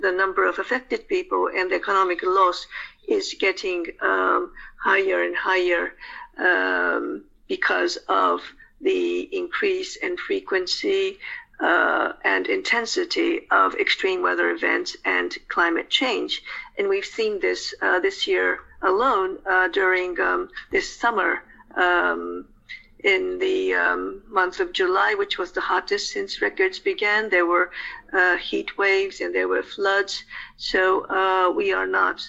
The number of affected people and the economic loss is getting higher and higher because of the increase in frequency and intensity of extreme weather events and climate change. And we've seen this this year alone during this summer. In the month of July, which was the hottest since records began, there were heat waves and there were floods. So we are not,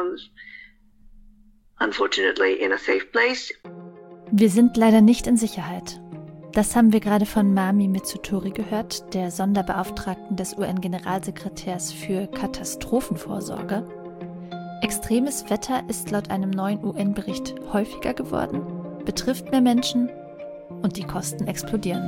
unfortunately, in a safe place. Wir sind leider nicht in Sicherheit. Das haben wir gerade von Mami Mitsutori gehört, der Sonderbeauftragten des UN-Generalsekretärs für Katastrophenvorsorge. Extremes Wetter ist laut einem neuen UN-Bericht häufiger geworden, betrifft mehr Menschen und die Kosten explodieren.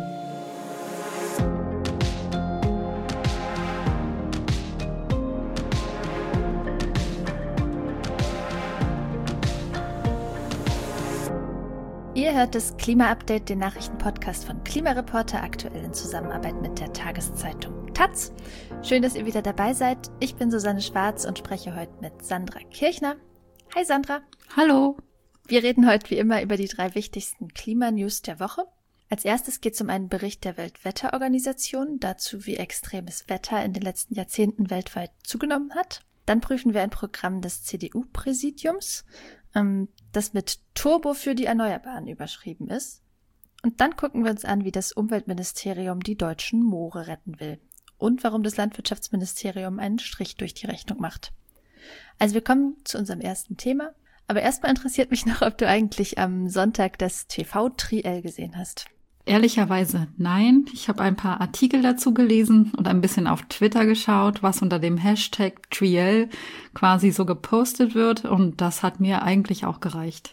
Ihr hört das Klima-Update, den Nachrichtenpodcast von Klimareporter, aktuell in Zusammenarbeit mit der Tageszeitung taz. Schön, dass ihr wieder dabei seid. Ich bin Susanne Schwarz und spreche heute mit Sandra Kirchner. Hi Sandra. Hallo. Wir reden heute wie immer über die 3 wichtigsten Klimanews der Woche. Als erstes geht es um einen Bericht der Weltwetterorganisation, dazu wie extremes Wetter in den letzten Jahrzehnten weltweit zugenommen hat. Dann prüfen wir ein Programm des CDU-Präsidiums, das mit Turbo für die Erneuerbaren überschrieben ist. Und dann gucken wir uns an, wie das Umweltministerium die deutschen Moore retten will und warum das Landwirtschaftsministerium einen Strich durch die Rechnung macht. Also wir kommen zu unserem ersten Thema. Aber erstmal interessiert mich noch, ob du eigentlich am Sonntag das TV-Triell gesehen hast. Ehrlicherweise nein. Ich habe ein paar Artikel dazu gelesen und ein bisschen auf Twitter geschaut, was unter dem Hashtag Triell quasi so gepostet wird. Und das hat mir eigentlich auch gereicht.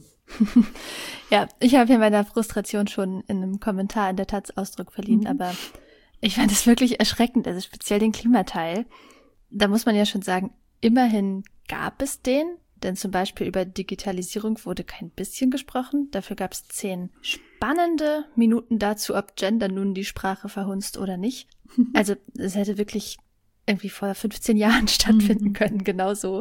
Ja, ich habe hier meiner Frustration schon in einem Kommentar in der taz Ausdruck verliehen, aber ich fand es wirklich erschreckend, also speziell den Klimateil. Da muss man ja schon sagen, immerhin gab es den. Denn zum Beispiel über Digitalisierung wurde kein bisschen gesprochen. Dafür gab es 10 spannende Minuten dazu, ob Gender nun die Sprache verhunzt oder nicht. Also es hätte wirklich irgendwie vor 15 Jahren stattfinden können, genau so.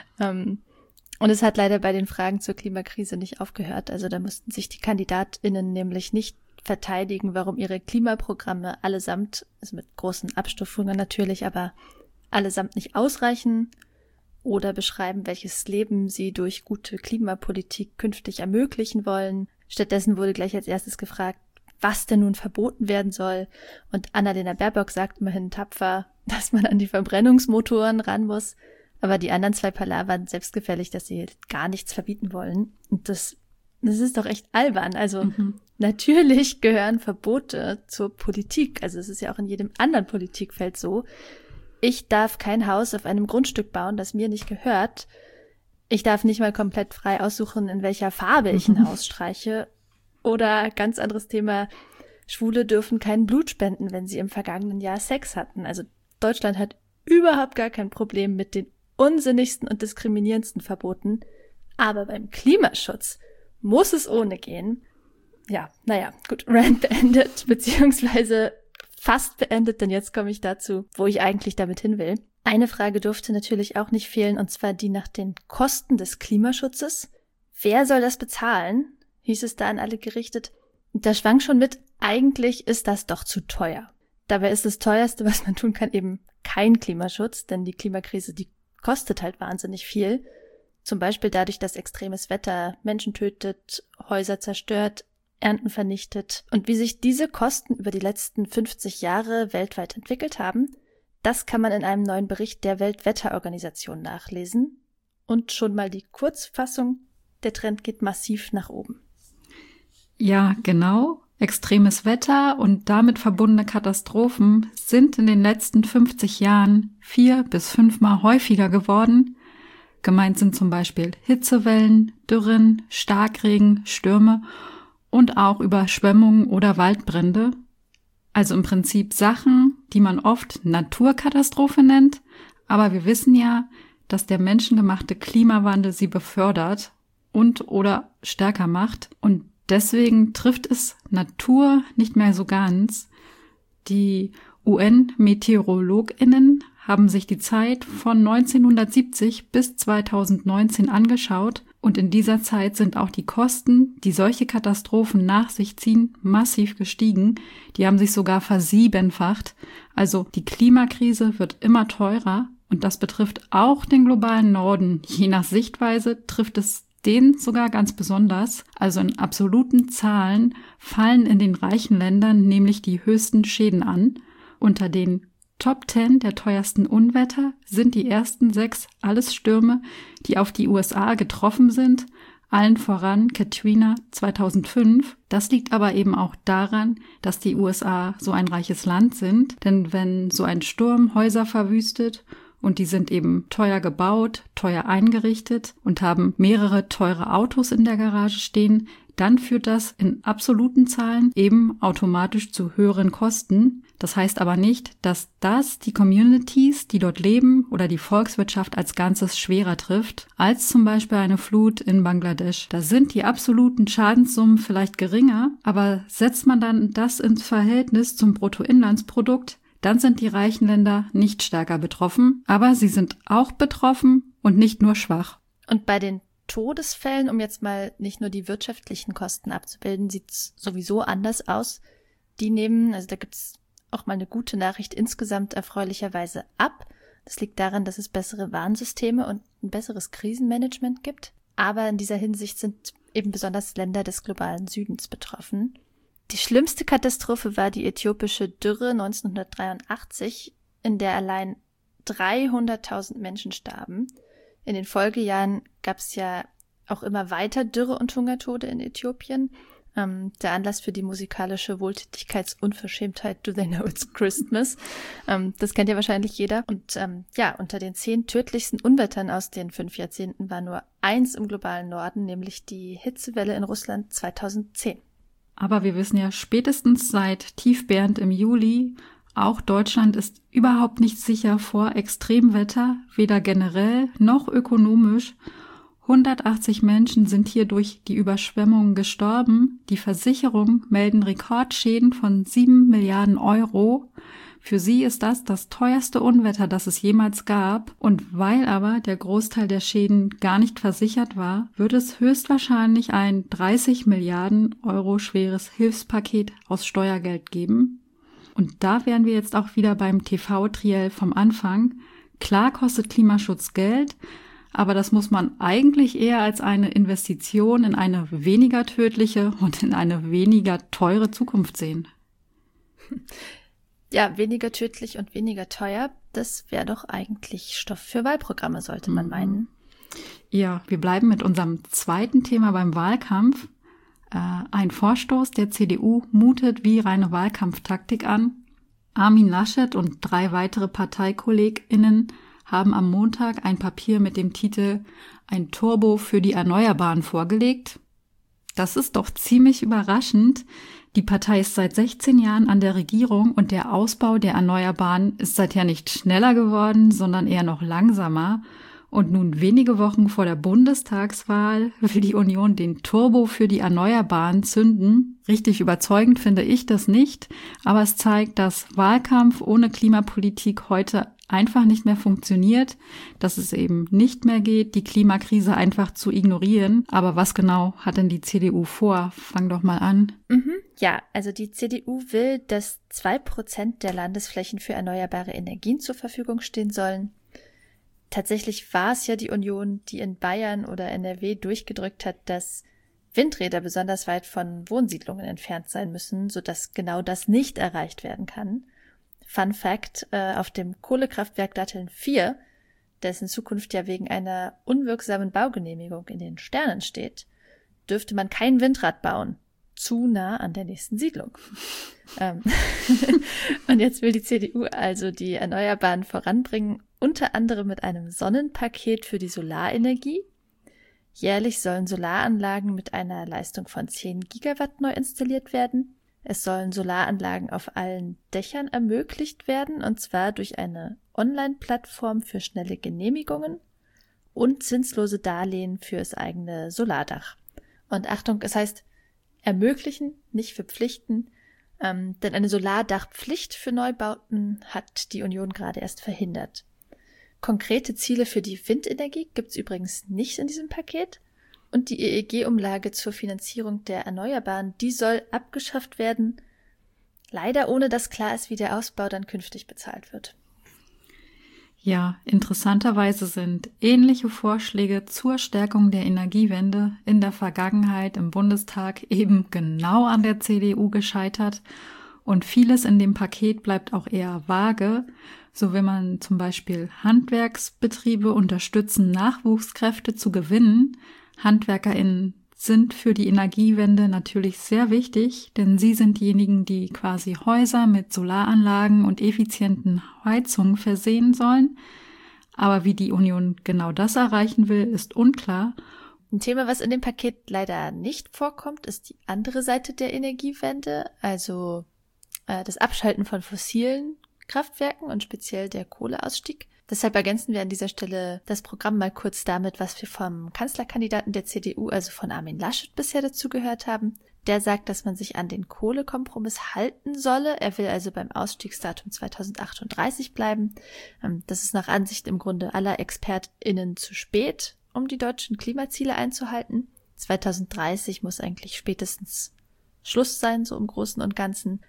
Und es hat leider bei den Fragen zur Klimakrise nicht aufgehört. Also da mussten sich die KandidatInnen nämlich nicht verteidigen, warum ihre Klimaprogramme allesamt, also mit großen Abstufungen natürlich, aber allesamt nicht ausreichen, oder beschreiben, welches Leben sie durch gute Klimapolitik künftig ermöglichen wollen. Stattdessen wurde gleich als erstes gefragt, was denn nun verboten werden soll. Und Annalena Baerbock sagt immerhin tapfer, dass man an die Verbrennungsmotoren ran muss. Aber die anderen 2 palavern selbstgefällig, dass sie gar nichts verbieten wollen. Und das ist doch echt albern. Also natürlich gehören Verbote zur Politik. Also es ist ja auch in jedem anderen Politikfeld so. Ich darf kein Haus auf einem Grundstück bauen, das mir nicht gehört. Ich darf nicht mal komplett frei aussuchen, in welcher Farbe ich ein Haus streiche. Oder ganz anderes Thema, Schwule dürfen kein Blut spenden, wenn sie im vergangenen Jahr Sex hatten. Also Deutschland hat überhaupt gar kein Problem mit den unsinnigsten und diskriminierendsten Verboten. Aber beim Klimaschutz muss es ohne gehen. Ja, naja, gut, Rant beendet, beziehungsweise fast beendet, denn jetzt komme ich dazu, wo ich eigentlich damit hin will. Eine Frage durfte natürlich auch nicht fehlen, und zwar die nach den Kosten des Klimaschutzes. Wer soll das bezahlen? Hieß es da an alle gerichtet. Und da schwang schon mit, eigentlich ist das doch zu teuer. Dabei ist das Teuerste, was man tun kann, eben kein Klimaschutz, denn die Klimakrise, die kostet halt wahnsinnig viel. Zum Beispiel dadurch, dass extremes Wetter Menschen tötet, Häuser zerstört, Ernten vernichtet. Und wie sich diese Kosten über die letzten 50 Jahre weltweit entwickelt haben, das kann man in einem neuen Bericht der Weltwetterorganisation nachlesen. Und schon mal die Kurzfassung, der Trend geht massiv nach oben. Ja, genau. Extremes Wetter und damit verbundene Katastrophen sind in den letzten 50 Jahren 4 bis 5 Mal häufiger geworden. Gemeint sind zum Beispiel Hitzewellen, Dürren, Starkregen, Stürme und auch Überschwemmungen oder Waldbrände. Also im Prinzip Sachen, die man oft Naturkatastrophe nennt, aber wir wissen ja, dass der menschengemachte Klimawandel sie befördert und oder stärker macht. Und deswegen trifft es Natur nicht mehr so ganz. Die UN-MeteorologInnen haben sich die Zeit von 1970 bis 2019 angeschaut und in dieser Zeit sind auch die Kosten, die solche Katastrophen nach sich ziehen, massiv gestiegen. Die haben sich sogar versiebenfacht. Also die Klimakrise wird immer teurer und das betrifft auch den globalen Norden. Je nach Sichtweise trifft es den sogar ganz besonders. Also in absoluten Zahlen fallen in den reichen Ländern nämlich die höchsten Schäden an. Unter den Top 10 der teuersten Unwetter sind die ersten 6 alles Stürme, die auf die USA getroffen sind, allen voran Katrina 2005. Das liegt aber eben auch daran, dass die USA so ein reiches Land sind, denn wenn so ein Sturm Häuser verwüstet und die sind eben teuer gebaut, teuer eingerichtet und haben mehrere teure Autos in der Garage stehen, dann führt das in absoluten Zahlen eben automatisch zu höheren Kosten. Das heißt aber nicht, dass das die Communities, die dort leben, oder die Volkswirtschaft als Ganzes schwerer trifft, als zum Beispiel eine Flut in Bangladesch. Da sind die absoluten Schadenssummen vielleicht geringer, aber setzt man dann das ins Verhältnis zum Bruttoinlandsprodukt, dann sind die reichen Länder nicht stärker betroffen, aber sie sind auch betroffen und nicht nur schwach. Und bei den Todesfällen, um jetzt mal nicht nur die wirtschaftlichen Kosten abzubilden, sieht es sowieso anders aus. Die nehmen, also da gibt es auch mal eine gute Nachricht, insgesamt erfreulicherweise ab. Das liegt daran, dass es bessere Warnsysteme und ein besseres Krisenmanagement gibt. Aber in dieser Hinsicht sind eben besonders Länder des globalen Südens betroffen. Die schlimmste Katastrophe war die äthiopische Dürre 1983, in der allein 300.000 Menschen starben. In den Folgejahren gab es ja auch immer weiter Dürre und Hungertode in Äthiopien. Der Anlass für die musikalische Wohltätigkeitsunverschämtheit Do They Know It's Christmas. Das kennt ja wahrscheinlich jeder. Und unter den 10 tödlichsten Unwettern aus den 5 Jahrzehnten war nur eins im globalen Norden, nämlich die Hitzewelle in Russland 2010. Aber wir wissen ja spätestens seit Tiefbernd im Juli, auch Deutschland ist überhaupt nicht sicher vor Extremwetter, weder generell noch ökonomisch. 180 Menschen sind hier durch die Überschwemmungen gestorben. Die Versicherungen melden Rekordschäden von 7 Milliarden Euro. Für sie ist das teuerste Unwetter, das es jemals gab. Und weil aber der Großteil der Schäden gar nicht versichert war, wird es höchstwahrscheinlich ein 30 Milliarden Euro schweres Hilfspaket aus Steuergeld geben. Und da wären wir jetzt auch wieder beim TV-Triell vom Anfang. Klar kostet Klimaschutz Geld, aber das muss man eigentlich eher als eine Investition in eine weniger tödliche und in eine weniger teure Zukunft sehen. Ja, weniger tödlich und weniger teuer, das wäre doch eigentlich Stoff für Wahlprogramme, sollte man meinen. Ja, wir bleiben mit unserem zweiten Thema beim Wahlkampf. Ein Vorstoß der CDU mutet wie reine Wahlkampftaktik an. Armin Laschet und 3 weitere ParteikollegInnen haben am Montag ein Papier mit dem Titel Ein Turbo für die Erneuerbaren vorgelegt. Das ist doch ziemlich überraschend. Die Partei ist seit 16 Jahren an der Regierung und der Ausbau der Erneuerbaren ist seither nicht schneller geworden, sondern eher noch langsamer. Und nun wenige Wochen vor der Bundestagswahl will die Union den Turbo für die Erneuerbaren zünden. Richtig überzeugend finde ich das nicht, aber es zeigt, dass Wahlkampf ohne Klimapolitik heute einfach nicht mehr funktioniert, dass es eben nicht mehr geht, die Klimakrise einfach zu ignorieren. Aber was genau hat denn die CDU vor? Fang doch mal an. Ja, also die CDU will, dass 2% der Landesflächen für erneuerbare Energien zur Verfügung stehen sollen. Tatsächlich war es ja die Union, die in Bayern oder NRW durchgedrückt hat, dass Windräder besonders weit von Wohnsiedlungen entfernt sein müssen, sodass genau das nicht erreicht werden kann. Fun Fact, auf dem Kohlekraftwerk Datteln 4, das in Zukunft ja wegen einer unwirksamen Baugenehmigung in den Sternen steht, dürfte man kein Windrad bauen. Zu nah an der nächsten Siedlung. Und jetzt will die CDU also die Erneuerbaren voranbringen, unter anderem mit einem Sonnenpaket für die Solarenergie. Jährlich sollen Solaranlagen mit einer Leistung von 10 Gigawatt neu installiert werden. Es sollen Solaranlagen auf allen Dächern ermöglicht werden, und zwar durch eine Online-Plattform für schnelle Genehmigungen und zinslose Darlehen fürs eigene Solardach. Und Achtung, es heißt ermöglichen, nicht verpflichten. Denn eine Solardachpflicht für Neubauten hat die Union gerade erst verhindert. Konkrete Ziele für die Windenergie gibt es übrigens nicht in diesem Paket. Und die EEG-Umlage zur Finanzierung der Erneuerbaren, die soll abgeschafft werden, leider ohne dass klar ist, wie der Ausbau dann künftig bezahlt wird. Ja, interessanterweise sind ähnliche Vorschläge zur Stärkung der Energiewende in der Vergangenheit im Bundestag eben genau an der CDU gescheitert. Und vieles in dem Paket bleibt auch eher vage. So will man zum Beispiel Handwerksbetriebe unterstützen, Nachwuchskräfte zu gewinnen. HandwerkerInnen sind für die Energiewende natürlich sehr wichtig, denn sie sind diejenigen, die quasi Häuser mit Solaranlagen und effizienten Heizungen versehen sollen. Aber wie die Union genau das erreichen will, ist unklar. Ein Thema, was in dem Paket leider nicht vorkommt, ist die andere Seite der Energiewende, also das Abschalten von fossilen Kraftwerken und speziell der Kohleausstieg. Deshalb ergänzen wir an dieser Stelle das Programm mal kurz damit, was wir vom Kanzlerkandidaten der CDU, also von Armin Laschet, bisher dazu gehört haben. Der sagt, dass man sich an den Kohlekompromiss halten solle. Er will also beim Ausstiegsdatum 2038 bleiben. Das ist nach Ansicht im Grunde aller ExpertInnen zu spät, um die deutschen Klimaziele einzuhalten. 2030 muss eigentlich spätestens Schluss sein, so im Großen und Ganzen.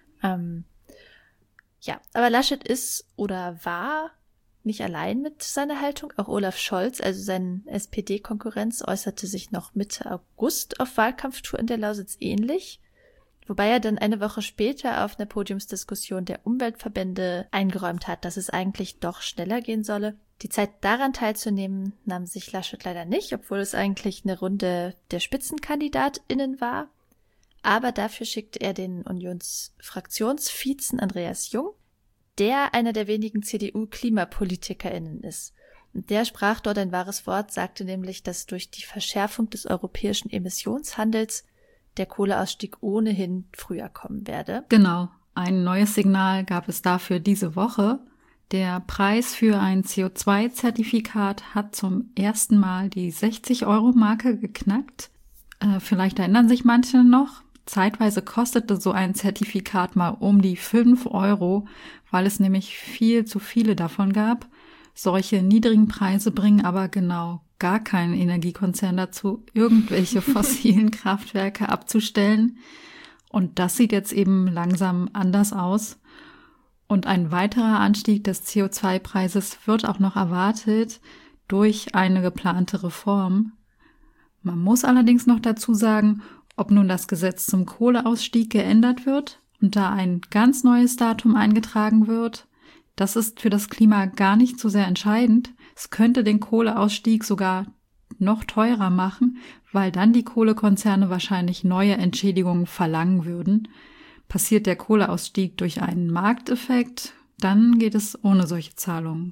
Ja, aber Laschet ist oder war nicht allein mit seiner Haltung. Auch Olaf Scholz, also sein SPD-Konkurrenz, äußerte sich noch Mitte August auf Wahlkampftour in der Lausitz ähnlich, wobei er dann eine Woche später auf einer Podiumsdiskussion der Umweltverbände eingeräumt hat, dass es eigentlich doch schneller gehen solle. Die Zeit daran teilzunehmen, nahm sich Laschet leider nicht, obwohl es eigentlich eine Runde der SpitzenkandidatInnen war. Aber dafür schickte er den Unionsfraktionsvizen Andreas Jung, der einer der wenigen CDU-KlimapolitikerInnen ist. Und der sprach dort ein wahres Wort, sagte nämlich, dass durch die Verschärfung des europäischen Emissionshandels der Kohleausstieg ohnehin früher kommen werde. Genau, ein neues Signal gab es dafür diese Woche. Der Preis für ein CO2-Zertifikat hat zum ersten Mal die 60-Euro-Marke geknackt. Vielleicht erinnern sich manche noch. Zeitweise kostete so ein Zertifikat mal um die 5 Euro, weil es nämlich viel zu viele davon gab. Solche niedrigen Preise bringen aber genau gar keinen Energiekonzern dazu, irgendwelche fossilen Kraftwerke abzustellen. Und das sieht jetzt eben langsam anders aus. Und ein weiterer Anstieg des CO2-Preises wird auch noch erwartet durch eine geplante Reform. Man muss allerdings noch dazu sagen, ob nun das Gesetz zum Kohleausstieg geändert wird und da ein ganz neues Datum eingetragen wird, das ist für das Klima gar nicht so sehr entscheidend. Es könnte den Kohleausstieg sogar noch teurer machen, weil dann die Kohlekonzerne wahrscheinlich neue Entschädigungen verlangen würden. Passiert der Kohleausstieg durch einen Markteffekt, dann geht es ohne solche Zahlungen.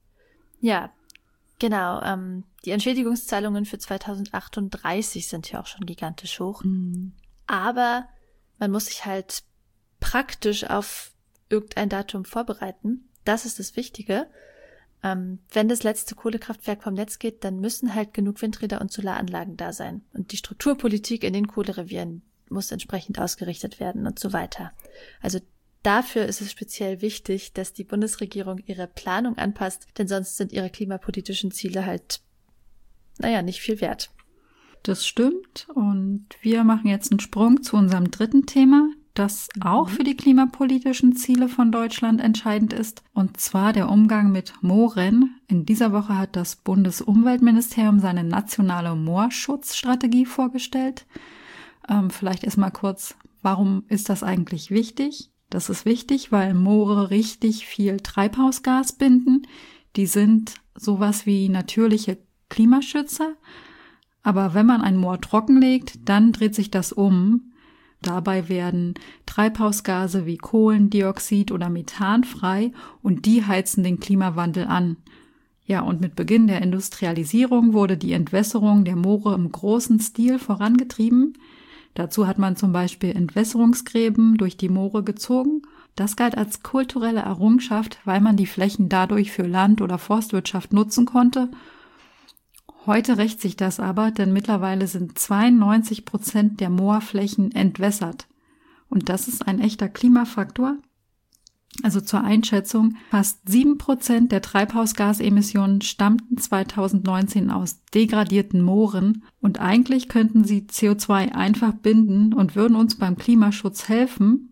Ja, genau. Die Entschädigungszahlungen für 2038 sind ja auch schon gigantisch hoch. Mhm. Aber man muss sich halt praktisch auf irgendein Datum vorbereiten. Das ist das Wichtige. Wenn das letzte Kohlekraftwerk vom Netz geht, dann müssen halt genug Windräder und Solaranlagen da sein. Und die Strukturpolitik in den Kohlerevieren muss entsprechend ausgerichtet werden und so weiter. Also dafür ist es speziell wichtig, dass die Bundesregierung ihre Planung anpasst, denn sonst sind ihre klimapolitischen Ziele halt, nicht viel wert. Das stimmt und wir machen jetzt einen Sprung zu unserem dritten Thema, das auch für die klimapolitischen Ziele von Deutschland entscheidend ist, und zwar der Umgang mit Mooren. In dieser Woche hat das Bundesumweltministerium seine nationale Moorschutzstrategie vorgestellt. Vielleicht erstmal kurz, warum ist das eigentlich wichtig? Das ist wichtig, weil Moore richtig viel Treibhausgas binden. Die sind sowas wie natürliche Klimaschützer. Aber wenn man ein Moor trockenlegt, dann dreht sich das um. Dabei werden Treibhausgase wie Kohlendioxid oder Methan frei und die heizen den Klimawandel an. Ja, und mit Beginn der Industrialisierung wurde die Entwässerung der Moore im großen Stil vorangetrieben. Dazu hat man zum Beispiel Entwässerungsgräben durch die Moore gezogen. Das galt als kulturelle Errungenschaft, weil man die Flächen dadurch für Land- oder Forstwirtschaft nutzen konnte. Heute rächt sich das aber, denn mittlerweile sind 92% der Moorflächen entwässert. Und das ist ein echter Klimafaktor. Also zur Einschätzung, fast 7% der Treibhausgasemissionen stammten 2019 aus degradierten Mooren und eigentlich könnten sie CO2 einfach binden und würden uns beim Klimaschutz helfen.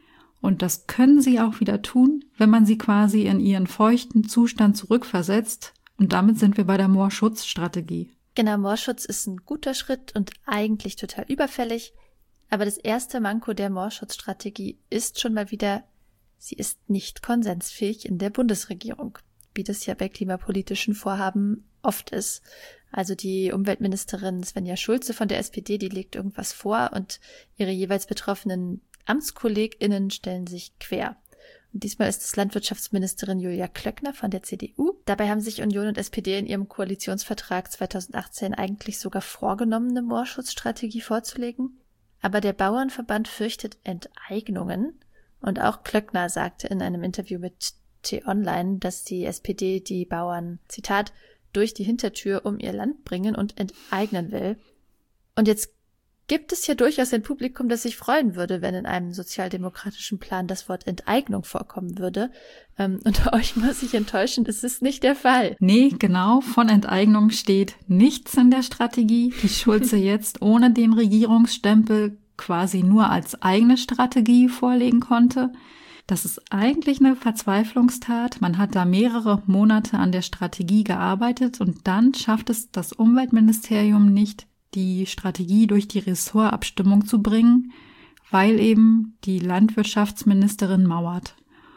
Und das können sie auch wieder tun, wenn man sie quasi in ihren feuchten Zustand zurückversetzt. Und damit sind wir bei der Moorschutzstrategie. Genau, Moorschutz ist ein guter Schritt und eigentlich total überfällig. Aber das erste Manko der Moorschutzstrategie ist schon mal wieder, sie ist nicht konsensfähig in der Bundesregierung, wie das ja bei klimapolitischen Vorhaben oft ist. Also die Umweltministerin Svenja Schulze von der SPD, die legt irgendwas vor und ihre jeweils betroffenen AmtskollegInnen stellen sich quer. Und diesmal ist es Landwirtschaftsministerin Julia Klöckner von der CDU. Dabei haben sich Union und SPD in ihrem Koalitionsvertrag 2018 eigentlich sogar vorgenommen, eine Moorschutzstrategie vorzulegen. Aber der Bauernverband fürchtet Enteignungen. Und auch Klöckner sagte in einem Interview mit T-Online, dass die SPD die Bauern, Zitat, durch die Hintertür um ihr Land bringen und enteignen will. Und jetzt gibt es ja durchaus ein Publikum, das sich freuen würde, wenn in einem sozialdemokratischen Plan das Wort Enteignung vorkommen würde. Und euch muss ich enttäuschen, das ist nicht der Fall. Nee, genau, von Enteignung steht nichts in der Strategie, die Schulze jetzt ohne den Regierungsstempel quasi nur als eigene Strategie vorlegen konnte. Das ist eigentlich eine Verzweiflungstat. Man hat da mehrere Monate an der Strategie gearbeitet und dann schafft es das Umweltministerium nicht, die Strategie durch die Ressortabstimmung zu bringen, weil eben die Landwirtschaftsministerin mauert.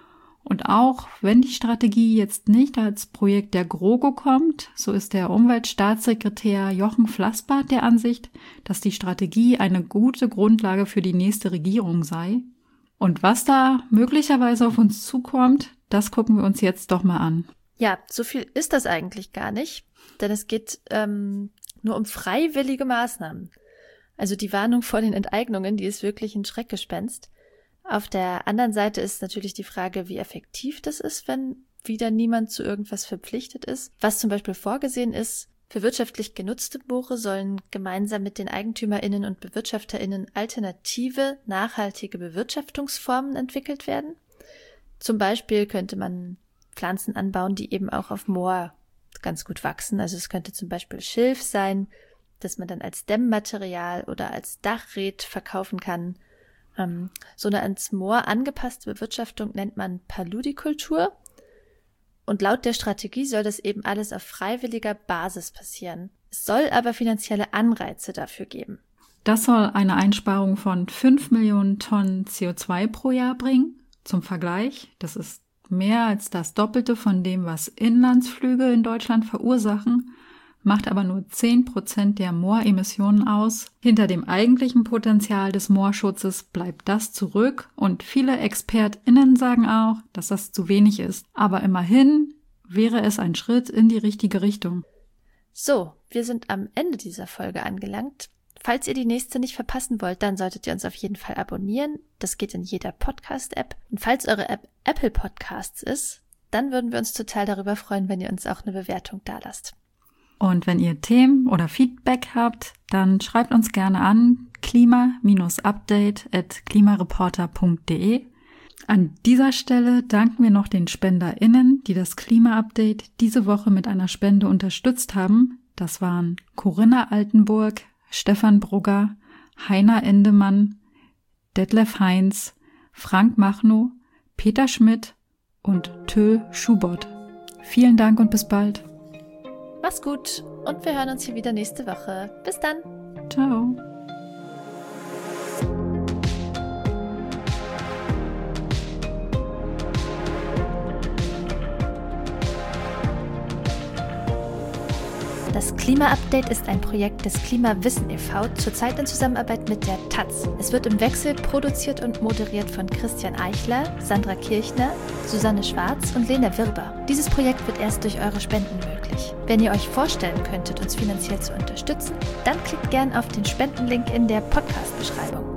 Und auch wenn die Strategie jetzt nicht als Projekt der GroKo kommt, so ist der Umweltstaatssekretär Jochen Flassbart der Ansicht, dass die Strategie eine gute Grundlage für die nächste Regierung sei. Und was da möglicherweise auf uns zukommt, das gucken wir uns jetzt doch mal an. Ja, so viel ist das eigentlich gar nicht, denn es geht nur um freiwillige Maßnahmen. Also die Warnung vor den Enteignungen, die ist wirklich ein Schreckgespenst. Auf der anderen Seite ist natürlich die Frage, wie effektiv das ist, wenn wieder niemand zu irgendwas verpflichtet ist. Was zum Beispiel vorgesehen ist, für wirtschaftlich genutzte Moore sollen gemeinsam mit den EigentümerInnen und BewirtschafterInnen alternative, nachhaltige Bewirtschaftungsformen entwickelt werden. Zum Beispiel könnte man Pflanzen anbauen, die eben auch auf Moor ganz gut wachsen. Also es könnte zum Beispiel Schilf sein, das man dann als Dämmmaterial oder als Dachret verkaufen kann. So eine ans Moor angepasste Bewirtschaftung nennt man Paludikultur. Und laut der Strategie soll das eben alles auf freiwilliger Basis passieren. Es soll aber finanzielle Anreize dafür geben. Das soll eine Einsparung von 5 Millionen Tonnen CO2 pro Jahr bringen. Zum Vergleich, das ist mehr als das Doppelte von dem, was Inlandsflüge in Deutschland verursachen, macht aber nur 10% der Mooremissionen aus. Hinter dem eigentlichen Potenzial des Moorschutzes bleibt das zurück und viele ExpertInnen sagen auch, dass das zu wenig ist. Aber immerhin wäre es ein Schritt in die richtige Richtung. So, wir sind am Ende dieser Folge angelangt. Falls ihr die nächste nicht verpassen wollt, dann solltet ihr uns auf jeden Fall abonnieren. Das geht in jeder Podcast-App. Und falls eure App Apple Podcasts ist, dann würden wir uns total darüber freuen, wenn ihr uns auch eine Bewertung dalasst. Und wenn ihr Themen oder Feedback habt, dann schreibt uns gerne an klima-update@klimareporter.de. An dieser Stelle danken wir noch den SpenderInnen, die das Klima-Update diese Woche mit einer Spende unterstützt haben. Das waren Corinna Altenburg, Stefan Brugger, Heiner Endemann, Detlef Heinz, Frank Machnow, Peter Schmidt und Tö Schubert. Vielen Dank und bis bald. Mach's gut und wir hören uns hier wieder nächste Woche. Bis dann. Ciao. Das Klima-Update ist ein Projekt des Klimawissen e.V., zurzeit in Zusammenarbeit mit der taz. Es wird im Wechsel produziert und moderiert von Christian Eichler, Sandra Kirchner, Susanne Schwarz und Lena Wirber. Dieses Projekt wird erst durch eure Spenden möglich. Wenn ihr euch vorstellen könntet, uns finanziell zu unterstützen, dann klickt gern auf den Spendenlink in der Podcast-Beschreibung.